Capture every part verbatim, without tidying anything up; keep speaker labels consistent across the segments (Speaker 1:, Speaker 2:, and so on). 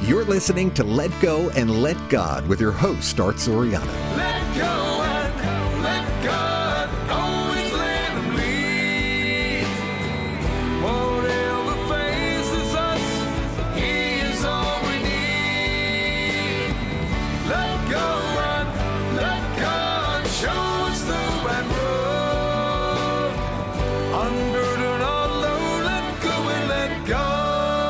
Speaker 1: You're listening to Let Go and Let God with your host, Art Soriano.
Speaker 2: Let go and let God, always let Him lead. Whatever faces us, He is all we need. Let go and let God show us the right road. Unburden our load, let go and let God.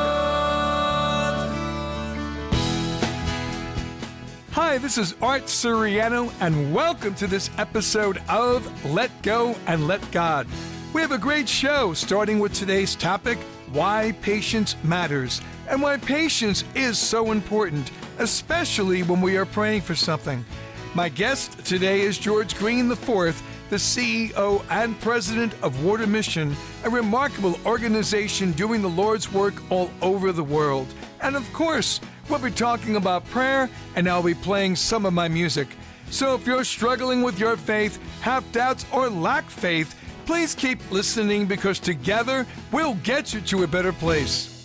Speaker 2: Hi, this is Art Soriano, and welcome to this episode of Let Go and Let God. We have a great show, starting with today's topic, why patience matters, and why patience is so important, especially when we are praying for something. My guest today is George Green the fourth, the C E O and President of Water Mission, a remarkable organization doing the Lord's work all over the world. And of course, we'll be talking about prayer, and I'll be playing some of my music. So if you're struggling with your faith, have doubts, or lack faith, please keep listening, because together we'll get you to a better place.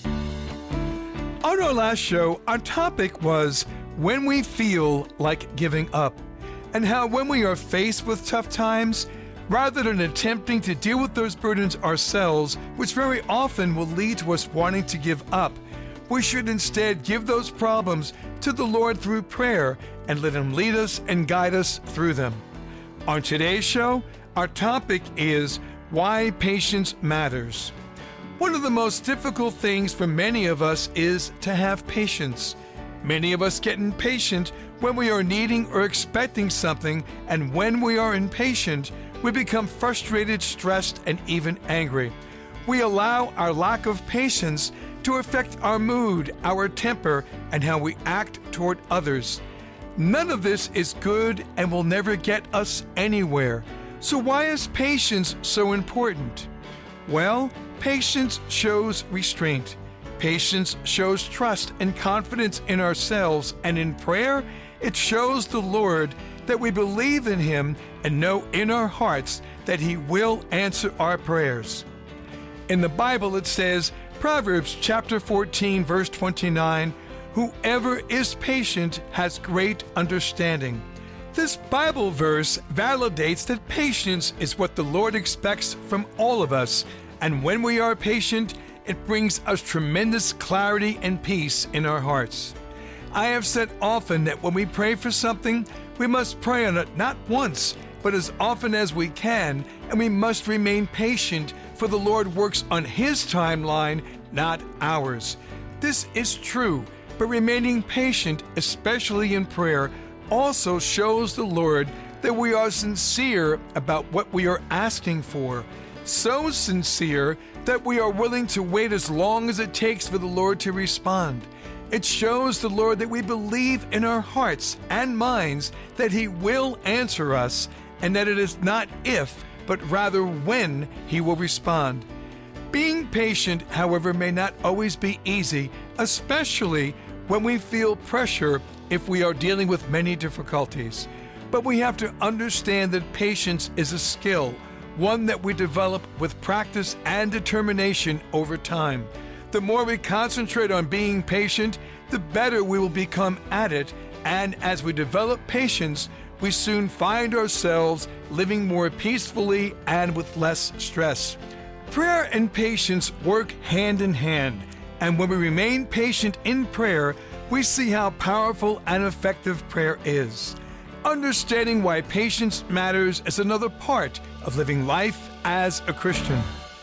Speaker 2: On our last show, our topic was when we feel like giving up, and how when we are faced with tough times, rather than attempting to deal with those burdens ourselves, which very often will lead to us wanting to give up, we should instead give those problems to the Lord through prayer and let Him lead us and guide us through them. On today's show, our topic is why patience matters. One of the most difficult things for many of us is to have patience. Many of us get impatient when we are needing or expecting something, and when we are impatient, we become frustrated, stressed, and even angry. We allow our lack of patience to affect our mood, our temper, and how we act toward others. None of this is good and will never get us anywhere. So why is patience so important? Well, patience shows restraint. Patience shows trust and confidence in ourselves, and in prayer, it shows the Lord that we believe in Him and know in our hearts that He will answer our prayers. In the Bible, it says, Proverbs chapter fourteen, verse twenty-nine, whoever is patient has great understanding. This Bible verse validates that patience is what the Lord expects from all of us, and when we are patient, it brings us tremendous clarity and peace in our hearts. I have said often that when we pray for something, we must pray on it not once, but as often as we can, and we must remain patient, for the Lord works on His timeline, not ours. This is true, but remaining patient, especially in prayer, also shows the Lord that we are sincere about what we are asking for. So sincere that we are willing to wait as long as it takes for the Lord to respond. It shows the Lord that we believe in our hearts and minds that He will answer us, and that it is not if, but rather when He will respond. Being patient, however, may not always be easy, especially when we feel pressure if we are dealing with many difficulties. But we have to understand that patience is a skill, one that we develop with practice and determination over time. The more we concentrate on being patient, the better we will become at it, and as we develop patience, we soon find ourselves living more peacefully and with less stress. Prayer and patience work hand in hand, and when we remain patient in prayer, we see how powerful and effective prayer is. Understanding why patience matters is another part of living life as a Christian.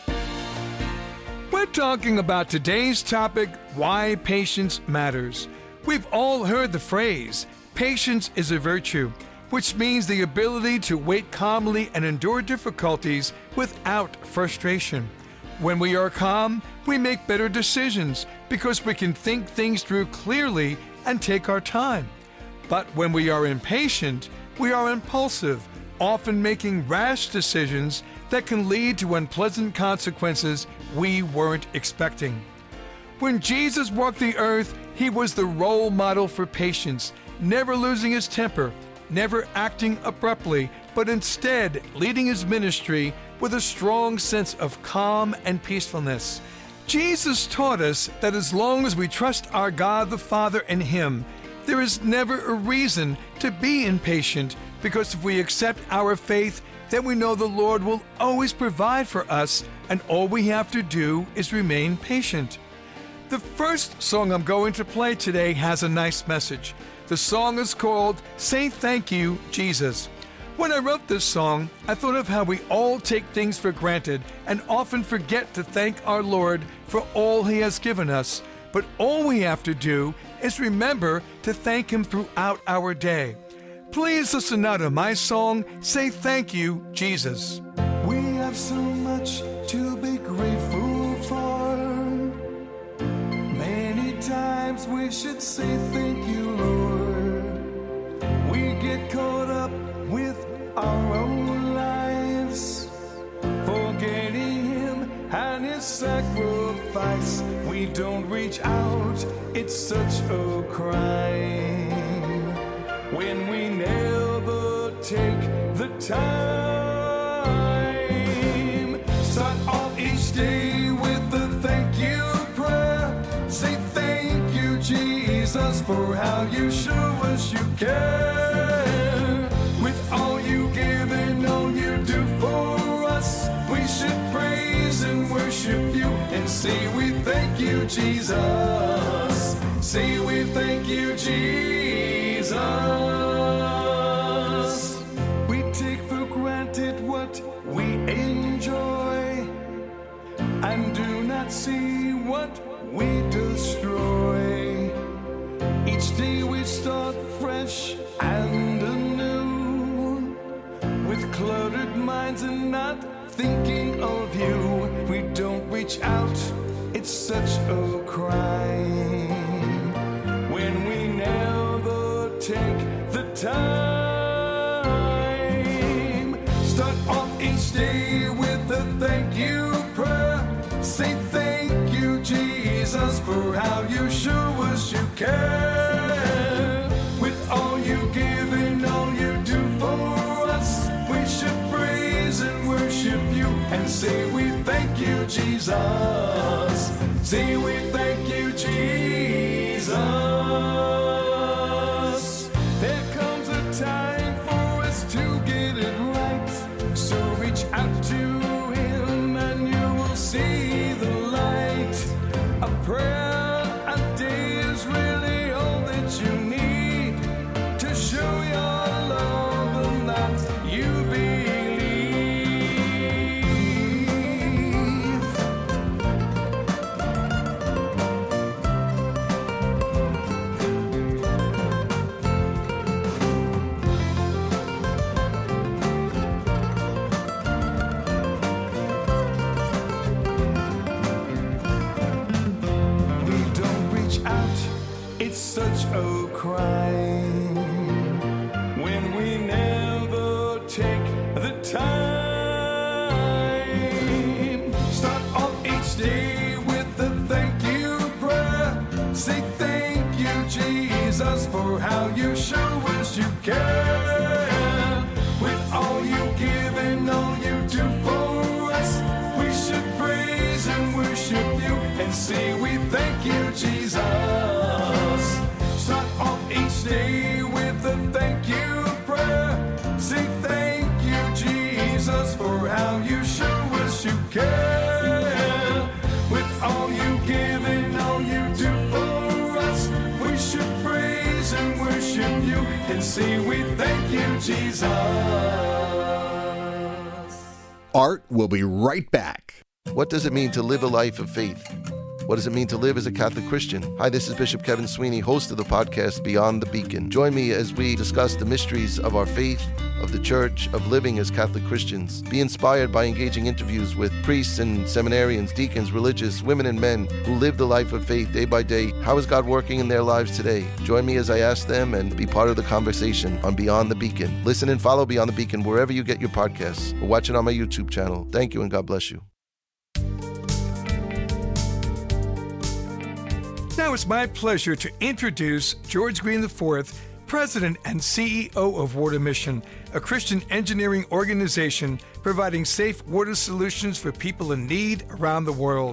Speaker 2: We're talking about today's topic, why patience matters. We've all heard the phrase, patience is a virtue, which means the ability to wait calmly and endure difficulties without frustration. When we are calm, we make better decisions because we can think things through clearly and take our time. But when we are impatient, we are impulsive, often making rash decisions that can lead to unpleasant consequences we weren't expecting. When Jesus walked the earth, He was the role model for patience, never losing His temper, never acting abruptly, but instead leading His ministry with a strong sense of calm and peacefulness. Jesus taught us that as long as we trust our God the Father and Him, there is never a reason to be impatient, because if we accept our faith, then we know the Lord will always provide for us, and all we have to do is remain patient. The first song I'm going to play today has a nice message. The song is called Say Thank You, Jesus. When I wrote this song, I thought of how we all take things for granted and often forget to thank our Lord for all He has given us. But all we have to do is remember to thank Him throughout our day. Please listen now to my song, Say Thank You, Jesus.
Speaker 3: We have so much to be grateful for. Many times we should say thank you, Lord. We get caught up with our own lives, forgetting Him and His sacrifice. We don't reach out, it's such a crime when we never take the time. Start off each day with a thank you prayer. Say thank you, Jesus, for how you show us you care. With all you give and all you do for us, we should praise and worship you and say we thank you, Jesus. Say we thank you, Jesus. We take for granted what we enjoy and do not see what we destroy. Each day we start fresh and anew, with cluttered minds and not thinking of you. We don't reach out, it's such a crime when we never take the time. Start off each day with a thank you prayer. Say thank you, Jesus, for how you show us you care. With all you give and all you do for us, we should praise and worship you and say we thank you, Jesus. Say we thank you, Jesus. There comes a time for us to get it right, so reach out to Him and you will see the light. A prayer a day is really all that you need to show your love and that you believe. It's such a crime when we never take the time. Start off each day with a thank you prayer. Say thank you, Jesus, for how you show us you care. With all you give and all you do for us, we should praise and worship you and say we thank you, Jesus. Start off each day with a thank you prayer. Say thank you, Jesus, for how you show us you care. With all you give and all you do for us, we should praise and worship you and say we thank you, Jesus.
Speaker 1: Art will be right back.
Speaker 4: What does it mean to live a life of faith? What does it mean to live as a Catholic Christian? Hi, this is Bishop Kevin Sweeney, host of the podcast Beyond the Beacon. Join me as we discuss the mysteries of our faith, of the church, of living as Catholic Christians. Be inspired by engaging interviews with priests and seminarians, deacons, religious, women and men who live the life of faith day by day. How is God working in their lives today? Join me as I ask them and be part of the conversation on Beyond the Beacon. Listen and follow Beyond the Beacon wherever you get your podcasts, or watch it on my YouTube channel. Thank you and God bless you.
Speaker 2: Now it's my pleasure to introduce George Green the fourth, President and C E O of Water Mission, a Christian engineering organization providing safe water solutions for people in need around the world.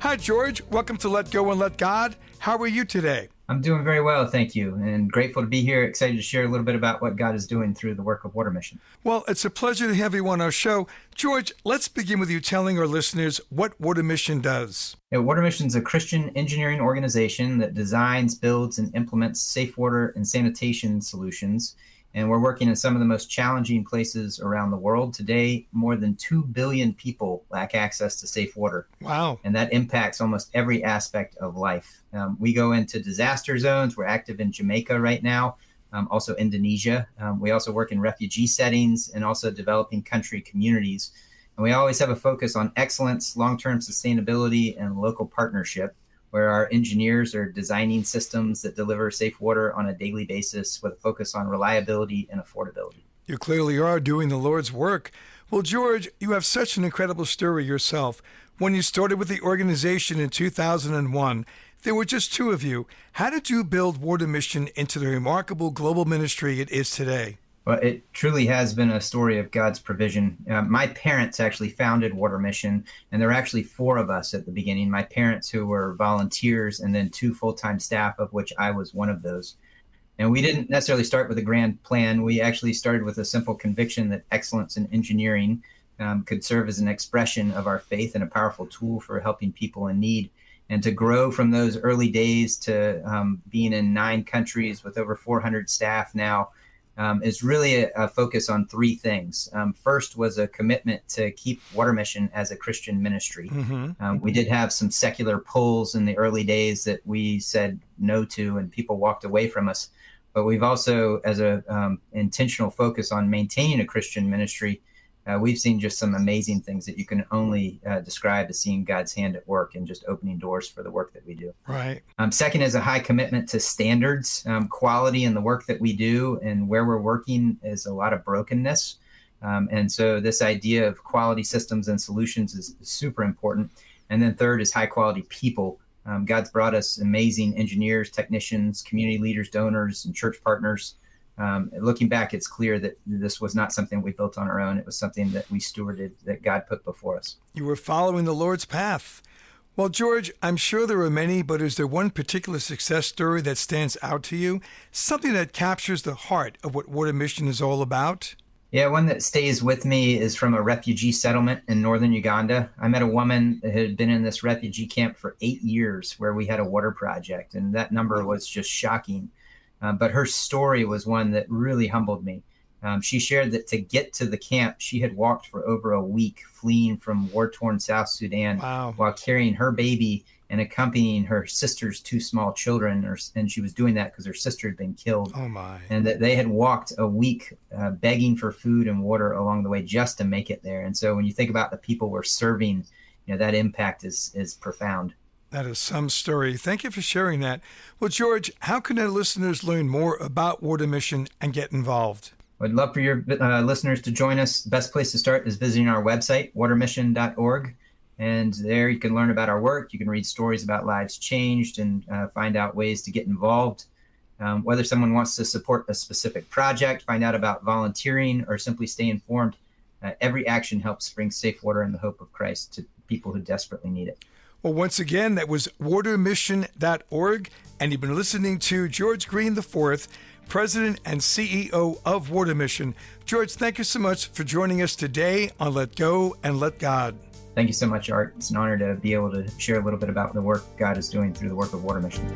Speaker 2: Hi, George. Welcome to Let Go and Let God. How are you today?
Speaker 5: I'm doing very well, thank you, and grateful to be here, excited to share a little bit about what God is doing through the work of Water Mission.
Speaker 2: Well, it's a pleasure to have you on our show. George, let's begin with you telling our listeners what Water Mission does.
Speaker 5: Yeah, Water Mission is a Christian engineering organization that designs, builds, and implements safe water and sanitation solutions, and we're working in some of the most challenging places around the world. Today, more than two billion people lack access to safe water.
Speaker 2: Wow.
Speaker 5: And that impacts almost every aspect of life. Um, we go into disaster zones. We're active in Jamaica right now, um, also Indonesia. Um, we also work in refugee settings and also developing country communities. And we always have a focus on excellence, long-term sustainability, and local partnership, where our engineers are designing systems that deliver safe water on a daily basis with a focus on reliability and affordability.
Speaker 2: You clearly are doing the Lord's work. Well, George, you have such an incredible story yourself. When you started with the organization in two thousand one, there were just two of you. How did you build Water Mission into the remarkable global ministry it is today?
Speaker 5: Well, it truly has been a story of God's provision. Uh, my parents actually founded Water Mission, and there were actually four of us at the beginning. My parents, who were volunteers, and then two full-time staff, of which I was one of those. And we didn't necessarily start with a grand plan. We actually started with a simple conviction that excellence in engineering um, could serve as an expression of our faith and a powerful tool for helping people in need. And to grow from those early days to um, being in nine countries with over four hundred staff now, Um, is really a, a focus on three things. Um, first was a commitment to keep Water Mission as a Christian ministry. Mm-hmm. Um, we did have some secular pulls in the early days that we said no to, and people walked away from us. But we've also, as a um, intentional focus on maintaining a Christian ministry, uh, we've seen just some amazing things that you can only uh, describe as seeing God's hand at work and just opening doors for the work that we do.
Speaker 2: Right.
Speaker 5: Um, second is a high commitment to standards, um, quality in the work that we do, and where we're working is a lot of brokenness. Um, and so this idea of quality systems and solutions is, is super important. And then third is high quality people. Um, God's brought us amazing engineers, technicians, community leaders, donors, and church partners. Um, looking back, it's clear that this was not something we built on our own. It was something that we stewarded, that God put before us.
Speaker 2: You were following the Lord's path. Well, George, I'm sure there are many, but is there one particular success story that stands out to you? Something that captures the heart of what Water Mission is all about?
Speaker 5: Yeah, one that stays with me is from a refugee settlement in northern Uganda. I met a woman that had been in this refugee camp for eight years where we had a water project, and that number was just shocking. Uh, but her story was one that really humbled me. Um, she shared that to get to the camp, she had walked for over a week, fleeing from war-torn South Sudan.
Speaker 2: Wow.
Speaker 5: While carrying her baby and accompanying her sister's two small children. Or, and she was doing that because her sister had been killed.
Speaker 2: Oh, my.
Speaker 5: And that they had walked a week uh, begging for food and water along the way just to make it there. And so when you think about the people we're serving, you know, that impact is is profound.
Speaker 2: That is some story. Thank you for sharing that. Well, George, how can our listeners learn more about Water Mission and get involved?
Speaker 5: I'd love for your uh, listeners to join us. The best place to start is visiting our website, water mission dot org. And there you can learn about our work. You can read stories about lives changed and uh, find out ways to get involved. Um, whether someone wants to support a specific project, find out about volunteering, or simply stay informed, uh, every action helps bring safe water and the hope of Christ to people who desperately need it.
Speaker 2: Well, once again, that was water mission dot org, and you've been listening to George Green the fourth, President and C E O of Water Mission. George, thank you so much for joining us today on Let Go and Let God.
Speaker 5: Thank you so much, Art. It's an honor to be able to share a little bit about the work God is doing through the work of Water Mission.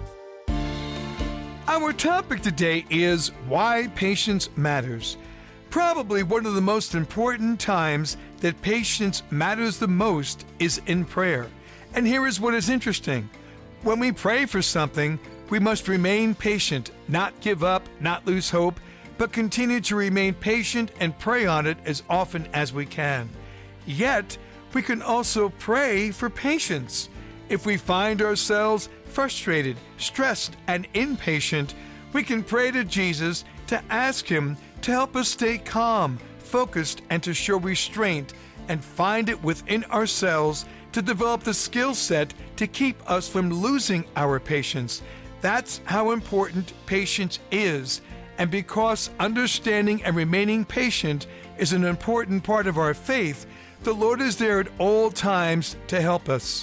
Speaker 2: Our topic today is why patience matters. Probably one of the most important times that patience matters the most is in prayer. And here is what is interesting. When we pray for something, we must remain patient, not give up, not lose hope, but continue to remain patient and pray on it as often as we can. Yet, we can also pray for patience. If we find ourselves frustrated, stressed, and impatient, we can pray to Jesus to ask Him to help us stay calm, focused, and to show restraint, and find it within ourselves to develop the skill set to keep us from losing our patience. That's how important patience is. And because understanding and remaining patient is an important part of our faith, the Lord is there at all times to help us.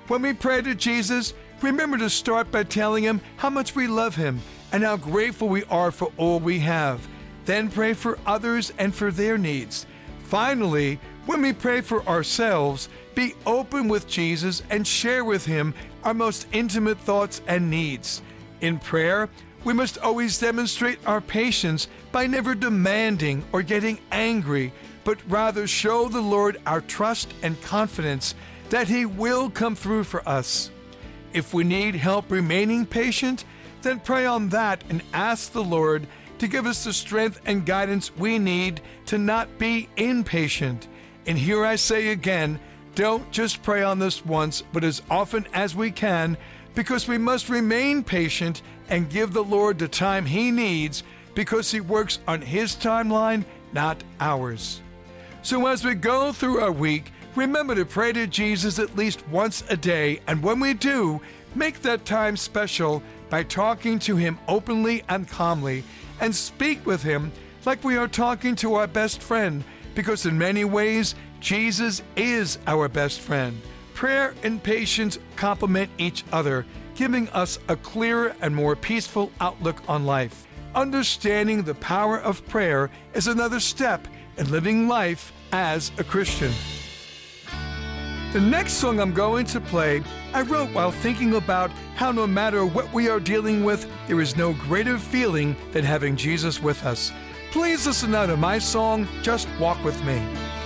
Speaker 2: When we pray to Jesus, remember to start by telling him how much we love him and how grateful we are for all we have. Then pray for others and for their needs. Finally, when we pray for ourselves, be open with Jesus and share with him our most intimate thoughts and needs. In prayer, we must always demonstrate our patience by never demanding or getting angry, but rather show the Lord our trust and confidence that he will come through for us. If we need help remaining patient, then pray on that and ask the Lord to give us the strength and guidance we need to not be impatient. And here I say again, don't just pray on this once, but as often as we can, because we must remain patient and give the Lord the time he needs, because he works on his timeline, not ours. So as we go through our week, remember to pray to Jesus at least once a day, and when we do, make that time special by talking to him openly and calmly, and speak with him like we are talking to our best friend, because in many ways, Jesus is our best friend. Prayer and patience complement each other, giving us a clearer and more peaceful outlook on life. Understanding the power of prayer is another step in living life as a Christian. The next song I'm going to play, I wrote while thinking about how no matter what we are dealing with, there is no greater feeling than having Jesus with us. Please listen now to my song, Just Walk With Me.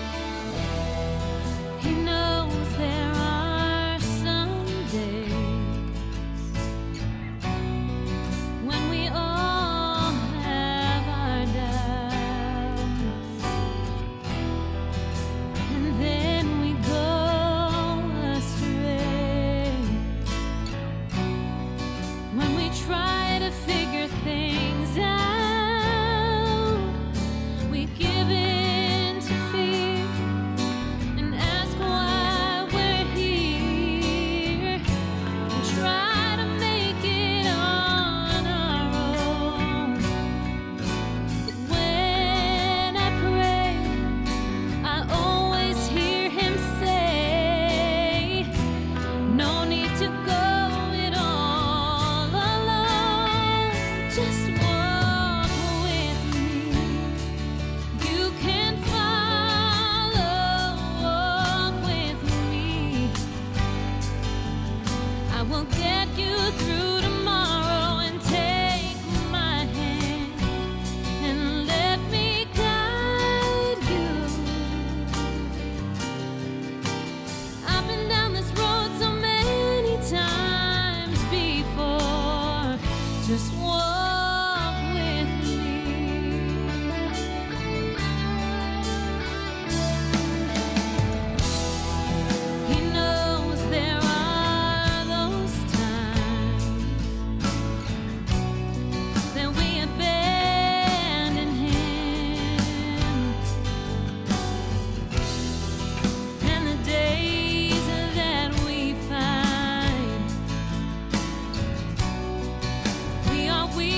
Speaker 6: He knows there are some days when we all have our doubts, and then we go astray when we try to figure things out. We give in to fear and ask why we're here, and try to make it on our own. But when I pray, I always hear him say, no need to go it all alone. Just walk with me. You can follow, walk with me. I will get you through tomorrow, and take my hand and let me guide you. I've been down this road so many times before. Just walk with me. He knows there are those times that we abandon him, and the days that we find we are weak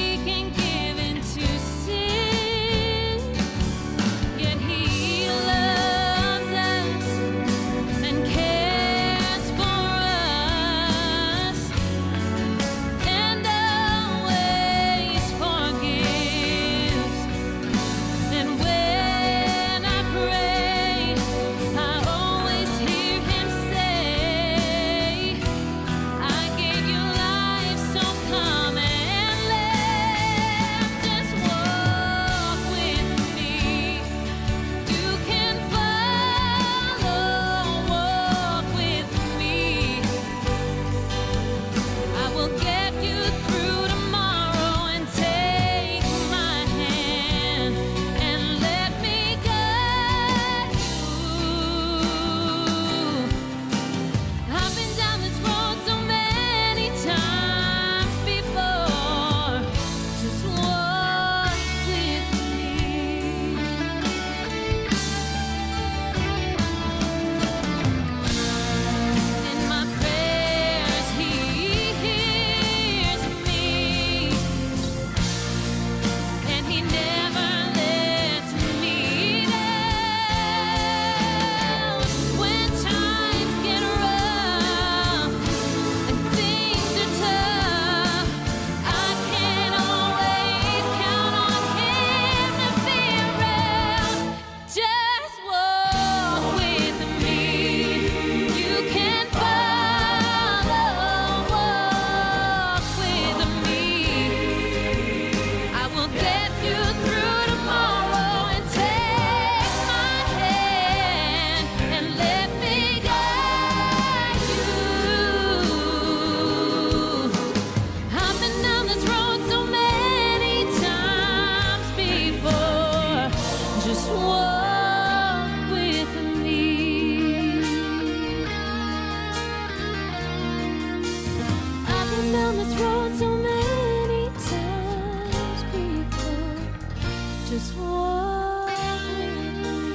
Speaker 6: been down this road so many times before. Just walk with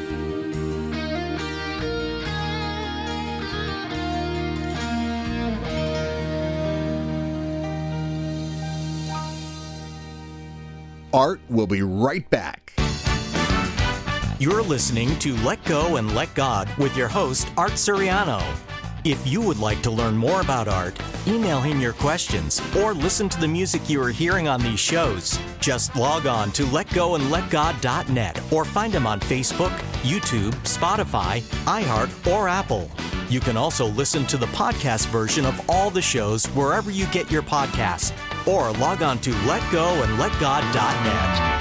Speaker 1: Art will be right back.
Speaker 7: You're listening to Let Go and Let God with your host, Art Suriano. If you would like to learn more about Art, email him your questions, or listen to the music you are hearing on these shows, just log on to let go and let god dot net or find him on Facebook, YouTube, Spotify, iHeart, or Apple. You can also listen to the podcast version of all the shows wherever you get your podcasts, or log on to let go and let god dot net.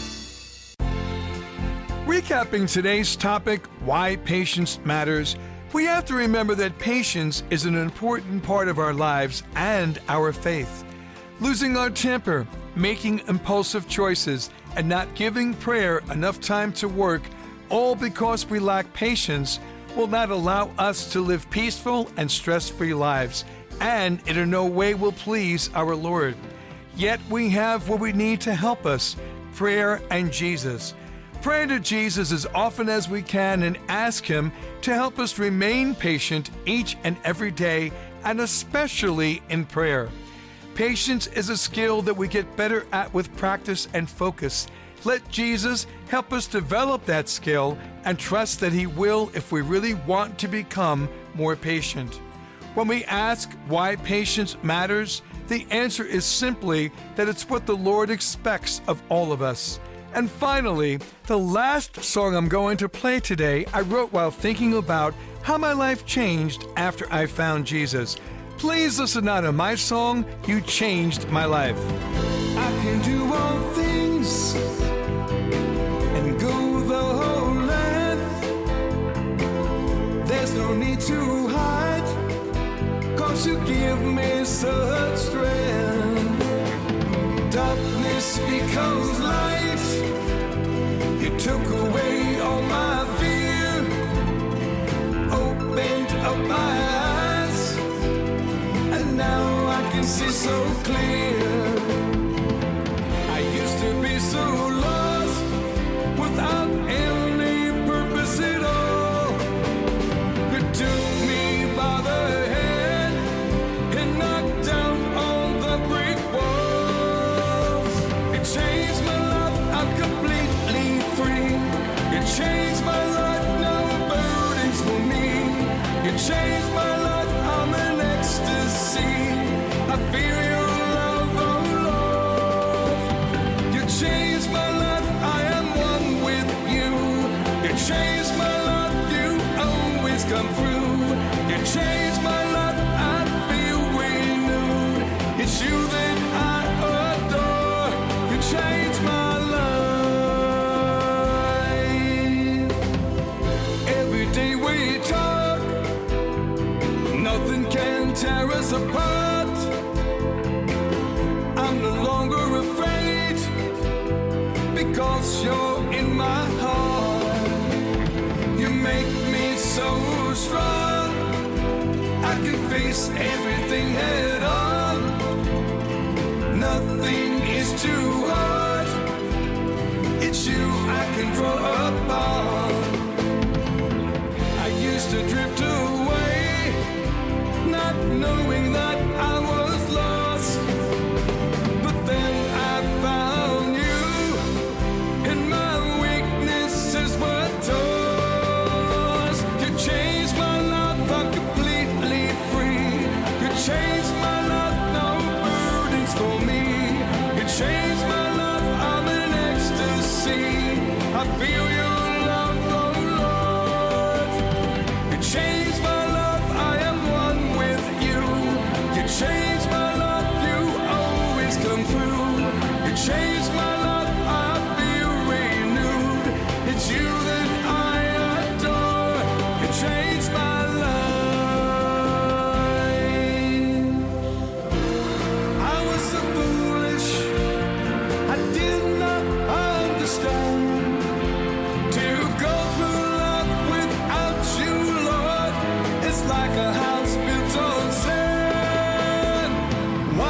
Speaker 2: Recapping today's topic, why patience matters, we have to remember that patience is an important part of our lives and our faith. Losing our temper, making impulsive choices, and not giving prayer enough time to work, all because we lack patience, will not allow us to live peaceful and stress-free lives, and it in no way will please our Lord. Yet we have what we need to help us, prayer and Jesus. Pray to Jesus as often as we can and ask Him to help us remain patient each and every day, and especially in prayer. Patience is a skill that we get better at with practice and focus. Let Jesus help us develop that skill and trust that He will if we really want to become more patient. When we ask why patience matters, the answer is simply that it's what the Lord expects of all of us. And finally, the last song I'm going to play today, I wrote while thinking about how my life changed after I found Jesus. Please listen now to my song, You Changed My Life.
Speaker 3: I can do all things and go the whole length. There's no need to hide, 'cause you give me such strength. Darkness becomes light. You took away all my fear, opened up my eyes, and now I can see so clear. I used to be so lost, without any purpose at all. You took me by the hand and knocked down all the brick walls. It changed my life, I'm completely free. You changed my life, no burdens for me. You changed my life, I'm in ecstasy. I feel your love, oh Lord. You changed my life, I am one with you. You changed my life, you always come through. You changed my life, I feel renewed. It's you that I adore. You changed my life. Every day we talk, nothing can tear us apart. I'm no longer afraid, because you're in my heart. You make me so strong, I can face everything head on. Nothing is too hard, it's you I can draw upon. I used to drift away, not knowing that I was lost. But then I found you, and my weaknesses were tossed. You changed my life, I'm completely free. You changed my life, no burdens for me. You changed my life, I'm in ecstasy. I feel your love, oh Lord. You changed my life, I am one with you. You changed my life, you always come through. You changed my life, I feel renewed. It's you that I adore. You changed my life. I was so foolish, I did not understand. To go through life without you, Lord, it's like a house built on sand. Why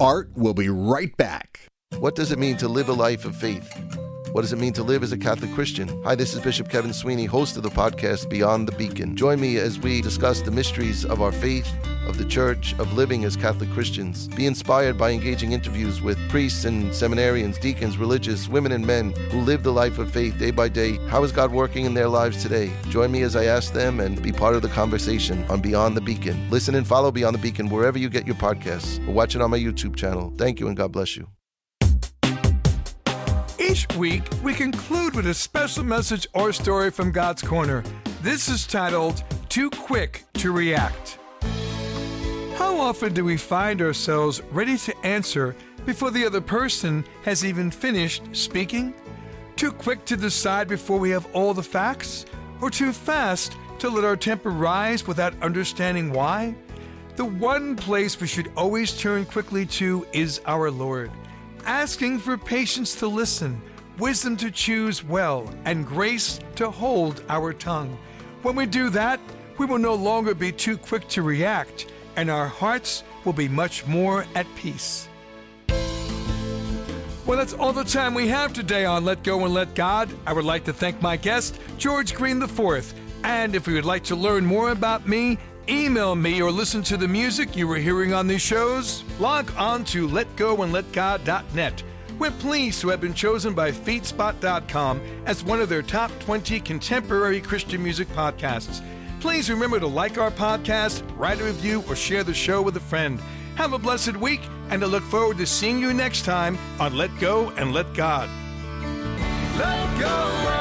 Speaker 1: Art will be right back.
Speaker 4: What does it mean to live a life of faith? What does it mean to live as a Catholic Christian? Hi, this is Bishop Kevin Sweeney, host of the podcast Beyond the Beacon. Join me as we discuss the mysteries of our faith, of the church, of living as Catholic Christians. Be inspired by engaging interviews with priests and seminarians, deacons, religious, women and men who live the life of faith day by day. How is God working in their lives today? Join me as I ask them and be part of the conversation on Beyond the Beacon. Listen and follow Beyond the Beacon wherever you get your podcasts, or watch it on my YouTube channel. Thank you and God bless you.
Speaker 2: Each week, we conclude with a special message or story from God's Corner. This is titled, Too Quick to React. How often do we find ourselves ready to answer before the other person has even finished speaking? Too quick to decide before we have all the facts? Or too fast to let our temper rise without understanding why? The one place we should always turn quickly to is our Lord, asking for patience to listen, wisdom to choose well, and grace to hold our tongue. When we do that, we will no longer be too quick to react, and our hearts will be much more at peace. Well, that's all the time we have today on Let Go and Let God. I would like to thank my guest, George Green the fourth. And if you would like to learn more about me, email me or listen to the music you were hearing on these shows, log on to let go and let god dot net. We're pleased to have been chosen by feedspot dot com as one of their top twenty contemporary Christian music podcasts. Please remember to like our podcast, write a review, or share the show with a friend. Have a blessed week, and I look forward to seeing you next time on Let Go and Let God.
Speaker 3: Let go